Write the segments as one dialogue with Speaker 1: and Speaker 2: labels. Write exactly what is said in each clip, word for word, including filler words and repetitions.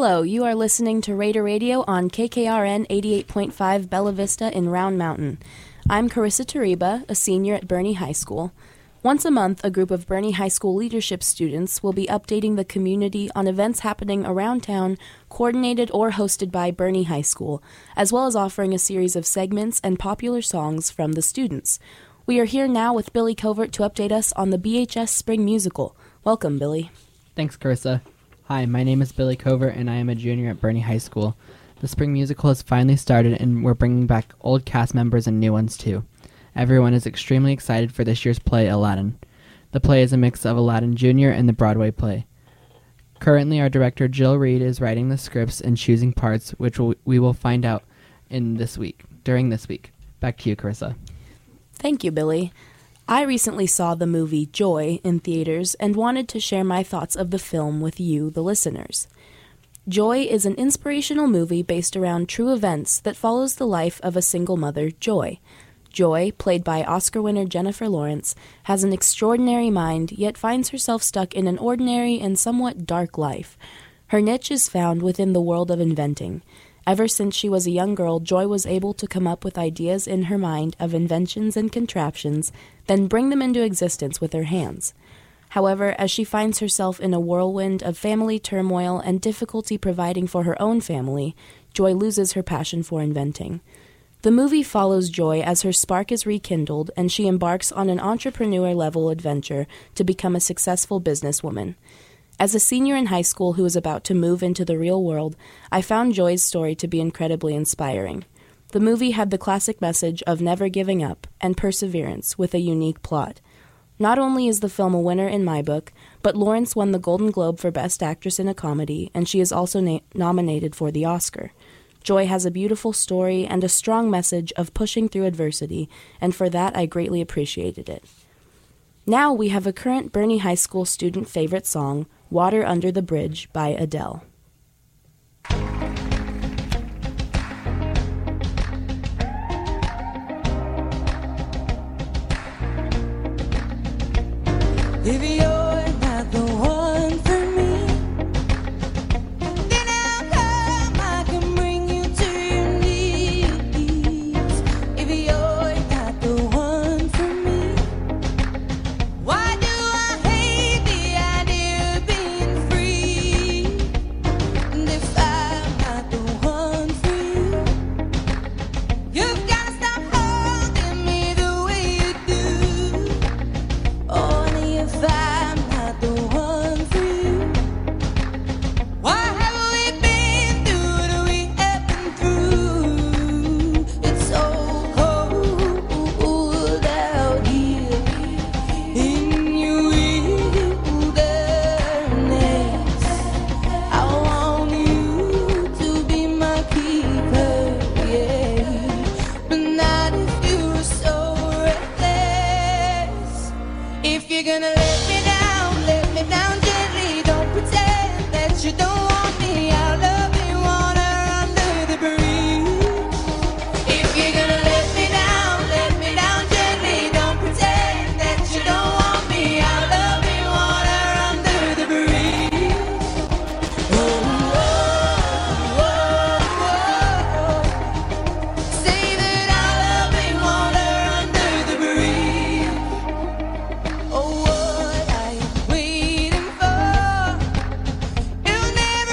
Speaker 1: Hello, you are listening to Raider Radio on K K R N eighty-eight point five Bella Vista in Round Mountain. I'm Carissa Tariba, a senior at Bernie High School. Once a month, a group of Bernie High School leadership students will be updating the community on events happening around town, coordinated or hosted by Bernie High School, as well as offering a series of segments and popular songs from the students. We are here now with Billy Covert to update us on the B H S Spring Musical. Welcome, Billy.
Speaker 2: Thanks, Carissa. Hi, my name is Billy Covert, and I am a junior at Bernie High School. The Spring Musical has finally started, and we're bringing back old cast members and new ones, too. Everyone is extremely excited for this year's play, Aladdin. The play is a mix of Aladdin Junior and the Broadway play. Currently, our director, Jill Reed, is writing the scripts and choosing parts, which we'll, we will find out in this week, during this week. Back to you, Carissa.
Speaker 1: Thank you, Billy. I recently saw the movie Joy in theaters and wanted to share my thoughts of the film with you, the listeners. Joy is an inspirational movie based around true events that follows the life of a single mother, Joy. Joy, played by Oscar winner Jennifer Lawrence, has an extraordinary mind, yet finds herself stuck in an ordinary and somewhat dark life. Her niche is found within the world of inventing. Ever since she was a young girl, Joy was able to come up with ideas in her mind of inventions and contraptions, then bring them into existence with her hands. However, as she finds herself in a whirlwind of family turmoil and difficulty providing for her own family, Joy loses her passion for inventing. The movie follows Joy as her spark is rekindled and she embarks on an entrepreneur-level adventure to become a successful businesswoman. As a senior in high school who is about to move into the real world, I found Joy's story to be incredibly inspiring. The movie had the classic message of never giving up and perseverance with a unique plot. Not only is the film a winner in my book, but Lawrence won the Golden Globe for Best Actress in a Comedy, and she is also na- nominated for the Oscar. Joy has a beautiful story and a strong message of pushing through adversity, and for that I greatly appreciated it. Now we have a current Bernie High School student favorite song, Water Under the Bridge by Adele.
Speaker 3: If you're not the one for me, then how come I can bring you to your knees? If you're not the one for me, why do I hate the idea of being free? And if I'm not the one for you, you've got to stop holding me the way you do. Only if I'm not the one for you, why have we been through what we have been through? It's so cold out here in your wilderness. I want you to be my keeper, yeah, but not if you're so reckless. If you're gonna let me down, let me down gently. Don't pretend that you don't want me. I'll love you, water under the bridge. If you're gonna let me down, let me down gently. Don't pretend that you don't want me. I'll love you, water under the bridge. Oh, oh, oh, oh. Say that I'll love you, water under the bridge. Oh, what are you waiting for? It'll never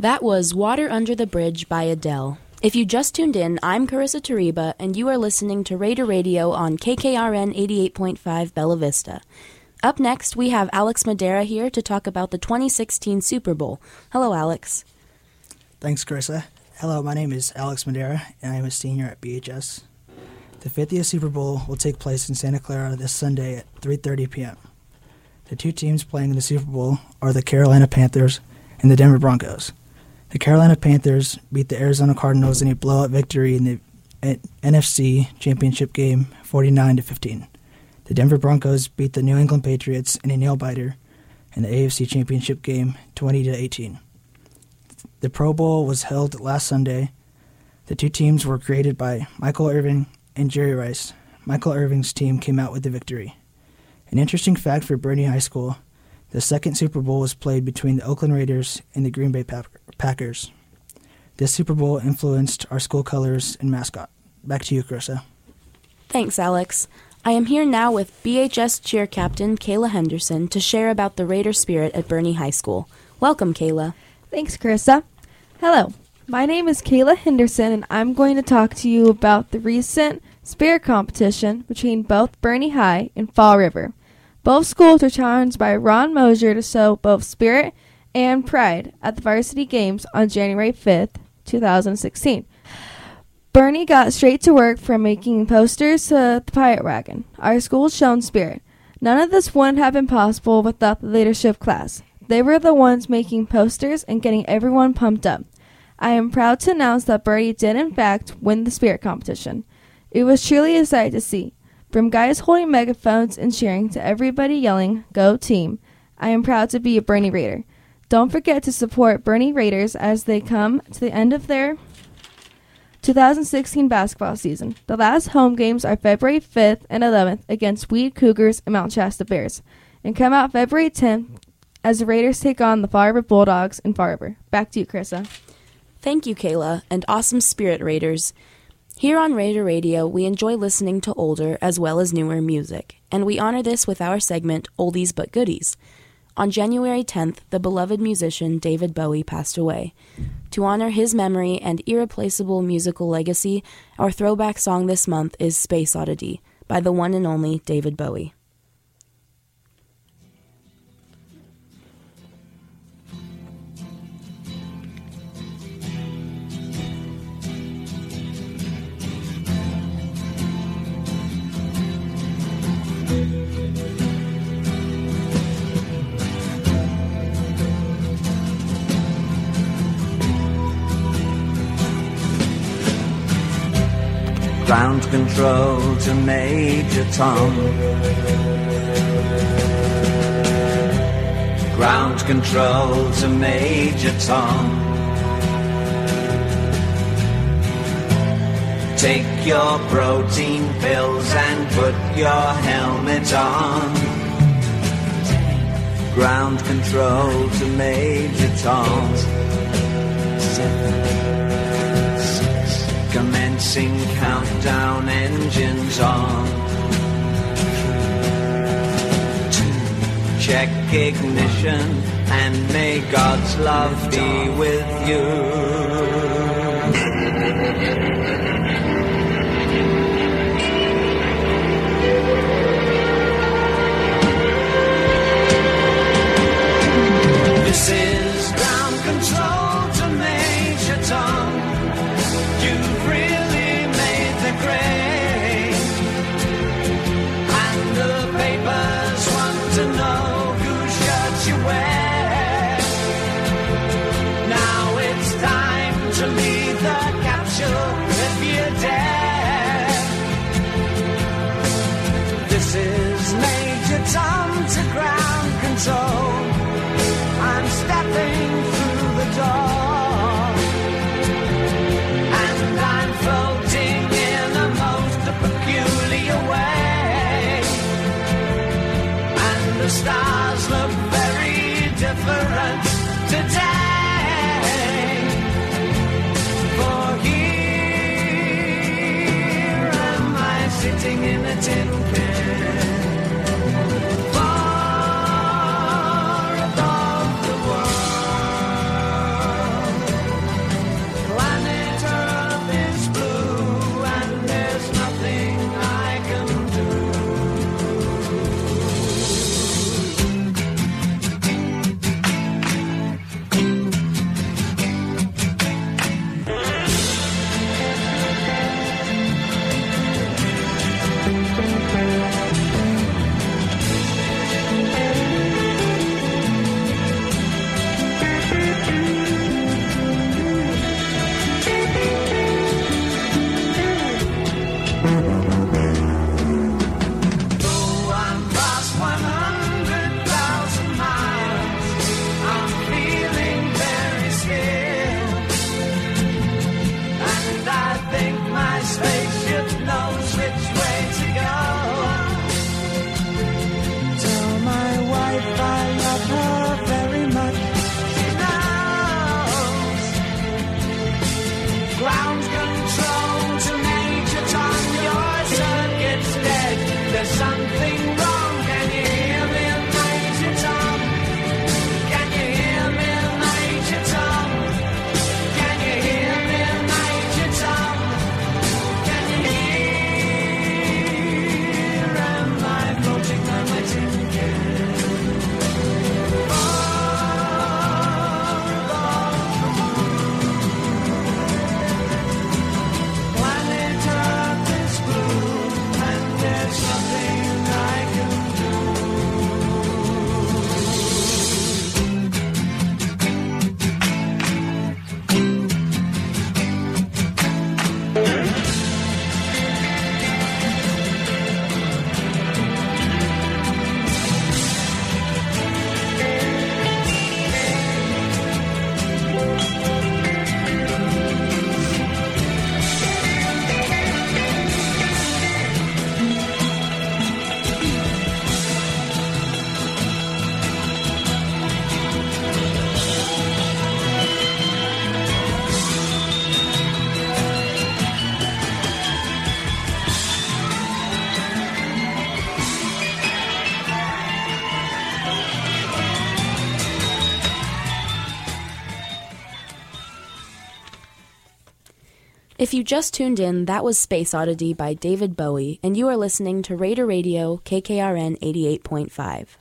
Speaker 1: That was Water Under the Bridge by Adele. If you just tuned in, I'm Carissa Tariba, and you are listening to Raider Radio on K K R N eighty-eight point five Bella Vista. Up next, we have Alex Madera here to talk about the twenty sixteen Super Bowl. Hello, Alex.
Speaker 4: Thanks, Carissa. Hello, my name is Alex Madera, and I am a senior at B H S. The fiftieth Super Bowl will take place in Santa Clara this Sunday at three thirty p.m. The two teams playing in the Super Bowl are the Carolina Panthers and the Denver Broncos. The Carolina Panthers beat the Arizona Cardinals in a blowout victory in the N F C Championship game forty-nine to fifteen. The Denver Broncos beat the New England Patriots in a nail-biter in the A F C Championship game twenty to eighteen. The Pro Bowl was held last Sunday. The two teams were created by Michael Irvin and Jerry Rice. Michael Irvin's team came out with the victory. An interesting fact for Bernie High School: the second Super Bowl was played between the Oakland Raiders and the Green Bay Packers. This Super Bowl influenced our school colors and mascot. Back to you, Carissa.
Speaker 1: Thanks, Alex. I am here now with B H S cheer captain Kayla Henderson to share about the Raider spirit at Bernie High School. Welcome, Kayla.
Speaker 5: Thanks, Carissa. Hello, my name is Kayla Henderson, and I'm going to talk to you about the recent spirit competition between both Bernie High and Fall River. Both schools were challenged by Ron Mosier to show both spirit and pride at the varsity games on January fifth, twenty sixteen. Bernie got straight to work from making posters to the Pirate Wagon. Our school's shown spirit. None of this wouldn't have been possible without the leadership class. They were the ones making posters and getting everyone pumped up. I am proud to announce that Bernie did in fact win the spirit competition. It was truly a sight to see. From guys holding megaphones and cheering to everybody yelling, "Go team!" I am proud to be a Bernie Raider. Don't forget to support Bernie Raiders as they come to the end of their two thousand sixteen basketball season. The last home games are February fifth and eleventh against Weed Cougars and Mount Shasta Bears, and come out February tenth as the Raiders take on the Fall River Bulldogs in Fall River. Back to you, Carissa.
Speaker 1: Thank you, Kayla, and awesome spirit, Raiders. Here on Raider Radio, we enjoy listening to older as well as newer music, and we honor this with our segment, Oldies But Goodies. On January tenth, the beloved musician David Bowie passed away. To honor his memory and irreplaceable musical legacy, our throwback song this month is Space Oddity by the one and only David Bowie.
Speaker 6: Ground control to Major Tom. Ground control to Major Tom. Take your protein pills and put your helmet on. Ground control to Major Tom. Seven. Commencing countdown, engines on. Two, check ignition, and may God's love be with you. This is ground control to Major Tom. You've really made the grade, and the papers want to know whose shirt you wear. Now it's time to leave the capsule if you dare. This is Major Tom to ground control. I'm stepping through the door. Floating in a most peculiar way, and the stars look very different today. For here am I sitting in a tin can, far above the world.
Speaker 1: If you just tuned in, that was Space Oddity by David Bowie, and you are listening to Raider Radio, K K R N eighty-eight point five.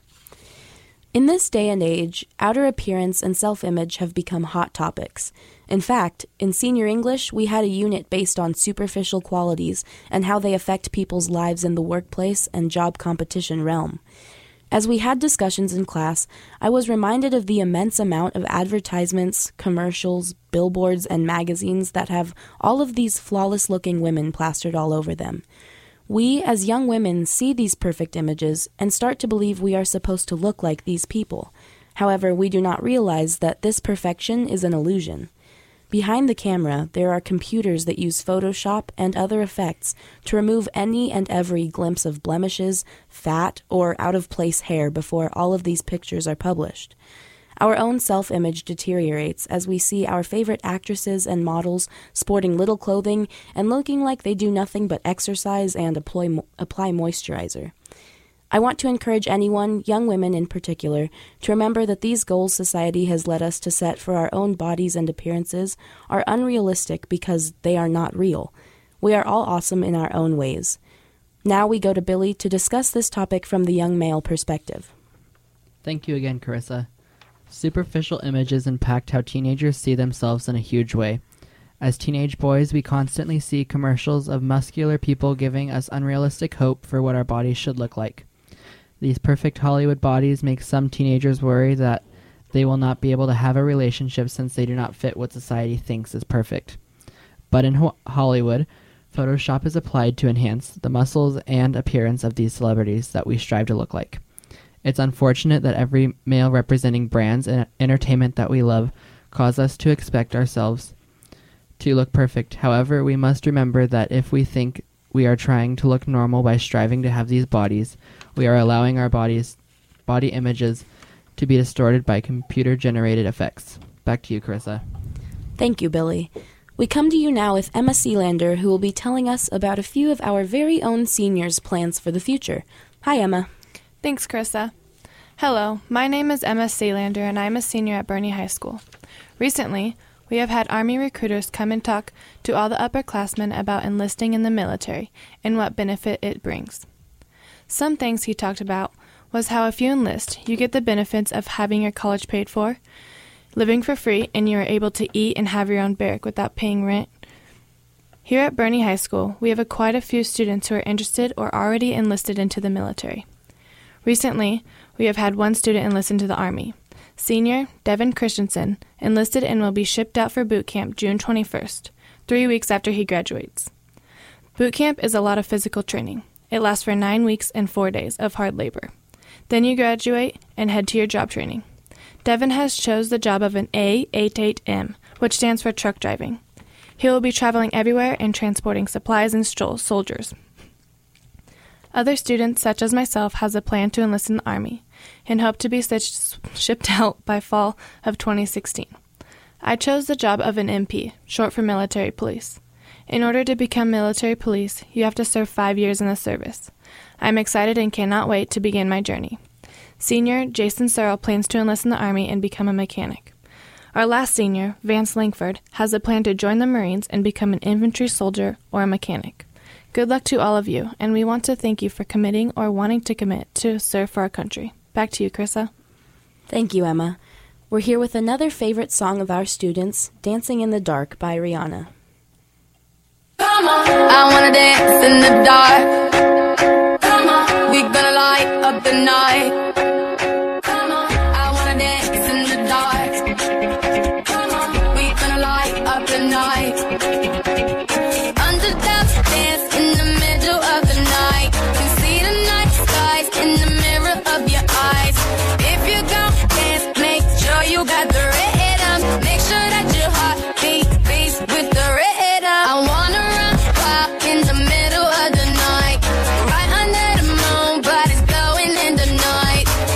Speaker 1: In this day and age, outer appearance and self-image have become hot topics. In fact, in senior English, we had a unit based on superficial qualities and how they affect people's lives in the workplace and job competition realm. As we had discussions in class, I was reminded of the immense amount of advertisements, commercials, billboards, and magazines that have all of these flawless-looking women plastered all over them. We, as young women, see these perfect images and start to believe we are supposed to look like these people. However, we do not realize that this perfection is an illusion. Behind the camera, there are computers that use Photoshop and other effects to remove any and every glimpse of blemishes, fat, or out-of-place hair before all of these pictures are published. Our own self-image deteriorates as we see our favorite actresses and models sporting little clothing and looking like they do nothing but exercise and apply, apply moisturizer. I want to encourage anyone, young women in particular, to remember that these goals society has led us to set for our own bodies and appearances are unrealistic because they are not real. We are all awesome in our own ways. Now we go to Billy to discuss this topic from the young male perspective.
Speaker 2: Thank you again, Carissa. Superficial images impact how teenagers see themselves in a huge way. As teenage boys, we constantly see commercials of muscular people giving us unrealistic hope for what our bodies should look like. These perfect Hollywood bodies make some teenagers worry that they will not be able to have a relationship since they do not fit what society thinks is perfect. But in ho- Hollywood, Photoshop is applied to enhance the muscles and appearance of these celebrities that we strive to look like. It's unfortunate that every male representing brands and entertainment that we love cause us to expect ourselves to look perfect. However, we must remember that if we think we are trying to look normal by striving to have these bodies, we are allowing our bodies, body images to be distorted by computer-generated effects. Back to you, Carissa.
Speaker 1: Thank you, Billy. We come to you now with Emma Sealander, who will be telling us about a few of our very own seniors' plans for the future. Hi, Emma.
Speaker 7: Thanks, Carissa. Hello, my name is Emma Sealander, and I'm a senior at Burney High School. Recently, we have had Army recruiters come and talk to all the upperclassmen about enlisting in the military and what benefit it brings. Some things he talked about was how if you enlist, you get the benefits of having your college paid for, living for free, and you are able to eat and have your own barrack without paying rent. Here at Burney High School, we have a quite a few students who are interested or already enlisted into the military. Recently, we have had one student enlist into the Army. Senior Devin Christensen enlisted and will be shipped out for boot camp June twenty-first, three weeks after he graduates. Boot camp is a lot of physical training. It lasts for nine weeks and four days of hard labor. Then you graduate and head to your job training. Devin has chose the job of an A eighty-eight M, which stands for truck driving. He will be traveling everywhere and transporting supplies and stol- soldiers. Other students, such as myself, has a plan to enlist in the Army and hope to be stitched, shipped out by fall of twenty sixteen. I chose the job of an M P, short for military police. In order to become military police, you have to serve five years in the service. I'm excited and cannot wait to begin my journey. Senior Jason Searle plans to enlist in the Army and become a mechanic. Our last senior, Vance Langford, has a plan to join the Marines and become an infantry soldier or a mechanic. Good luck to all of you, and we want to thank you for committing or wanting to commit to serve for our country. Back to you, Carissa.
Speaker 1: Thank you, Emma. We're here with another favorite song of our students, Dancing in the Dark by Rihanna.
Speaker 3: Come on, I wanna dance in the dark. Come on, we gonna light up the night. Come on, I wanna dance in the dark. Come on, we gonna light up the night. Underdog dance in the middle of the night. You see the night skies in the mirror of your eyes. If you gon' dance, make sure you got the rhythm. Make sure that your heart beat beats with the rhythm. I wanna run wild in the middle of the night, right under the moon, but it's glowing in the night.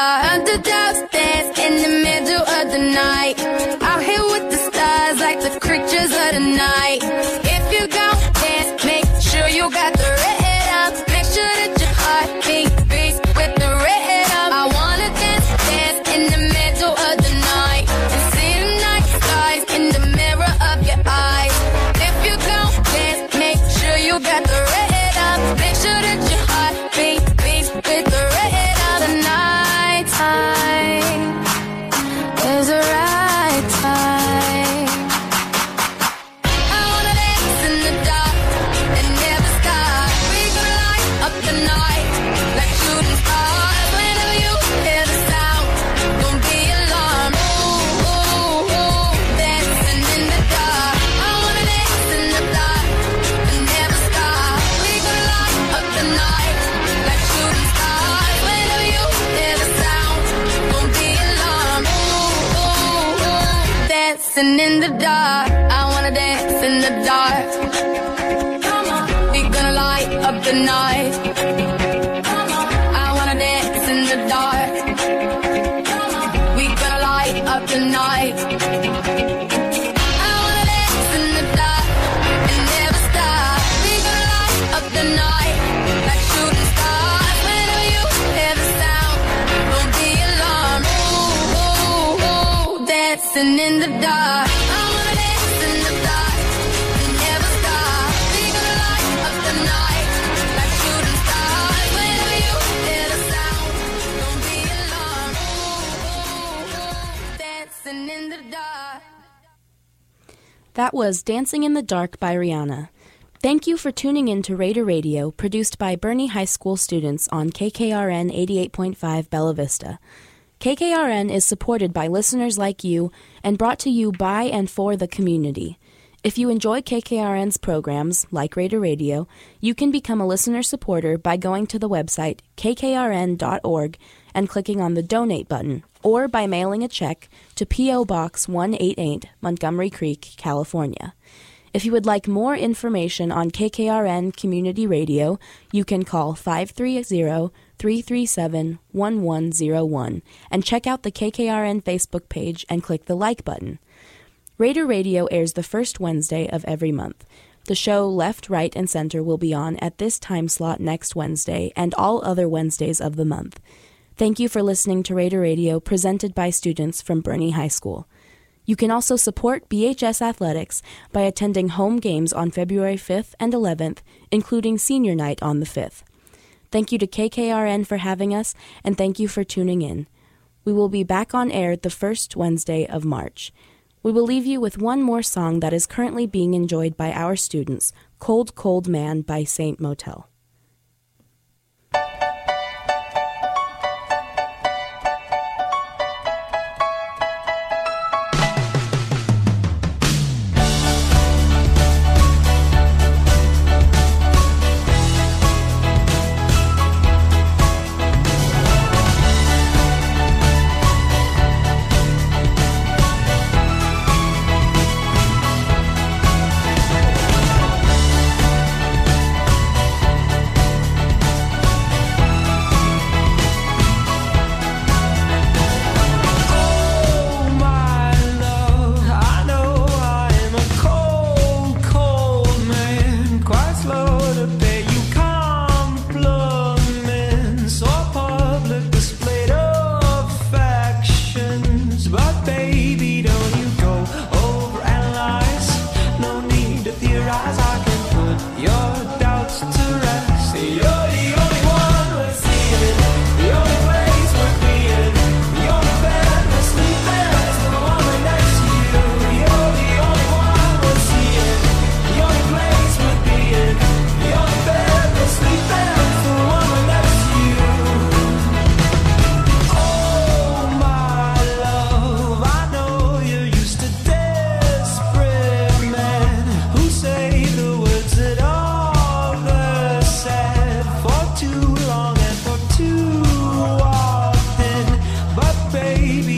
Speaker 8: star, under downstairs in the middle of the night. Out here with the stars like the creatures of the night. If you gon' dance, make sure you got the rhythm. Make sure that your heart beat beats with the rhythm. I wanna dance, dance in the middle of the night and see the night skies in the mirror of your eyes. If you gon' dance, make sure you got the rhythm. Make sure that your heart beat beats with the rhythm. The night time is the right time. I wanna dance in the dark and never stop. We gonna light up the night like shooting stars. Whenever you hear the sound, don't be alarmed. Ooh, ooh, ooh, dancing in the dark. I wanna dance in the dark and never stop. We gonna light up the night like shooting stars. Whenever you hear the sound, don't be alarmed. Ooh, ooh, ooh, dancing in the dark. I wanna dance in the dark. Come on, we gonna light up the night. Come on, I wanna dance in the dark. Come on, we gonna light up the night. I wanna dance in the dark and never stop. We gonna light up the night like shooting stars. Whenever you hear the sound, don't be alarmed. Ooh, ooh, ooh, dancing in the dark. I wanna dance in the dark and never stop. We gonna light up the night like shooting stars. Whenever you hear the sound, don't be alarmed. Ooh, ooh, ooh, dancing in the dark.
Speaker 1: That was Dancing in the Dark by Rihanna. Thank you for tuning in to Raider Radio, produced by Bernie High School students on K K R N eighty-eight point five Bella Vista. K K R N is supported by listeners like you and brought to you by and for the community. If you enjoy K K R N's programs, like Raider Radio, you can become a listener supporter by going to the website k k r n dot org and clicking on the Donate button, or by mailing a check to P O. Box one eighty-eight, Montgomery Creek, California. If you would like more information on K K R N Community Radio, you can call five three zero, three three seven, one one zero one and check out the K K R N Facebook page and click the like button. Raider Radio airs the first Wednesday of every month. The show Left, Right, and Center will be on at this time slot next Wednesday and all other Wednesdays of the month. Thank you for listening to Raider Radio, presented by students from Bernie High School. You can also support B H S Athletics by attending home games on February fifth and eleventh, including Senior Night on the fifth. Thank you to K K R N for having us, and thank you for tuning in. We will be back on air the first Wednesday of March. We will leave you with one more song that is currently being enjoyed by our students, Cold, Cold Man by Saint Motel.
Speaker 6: Too long and for too often, but baby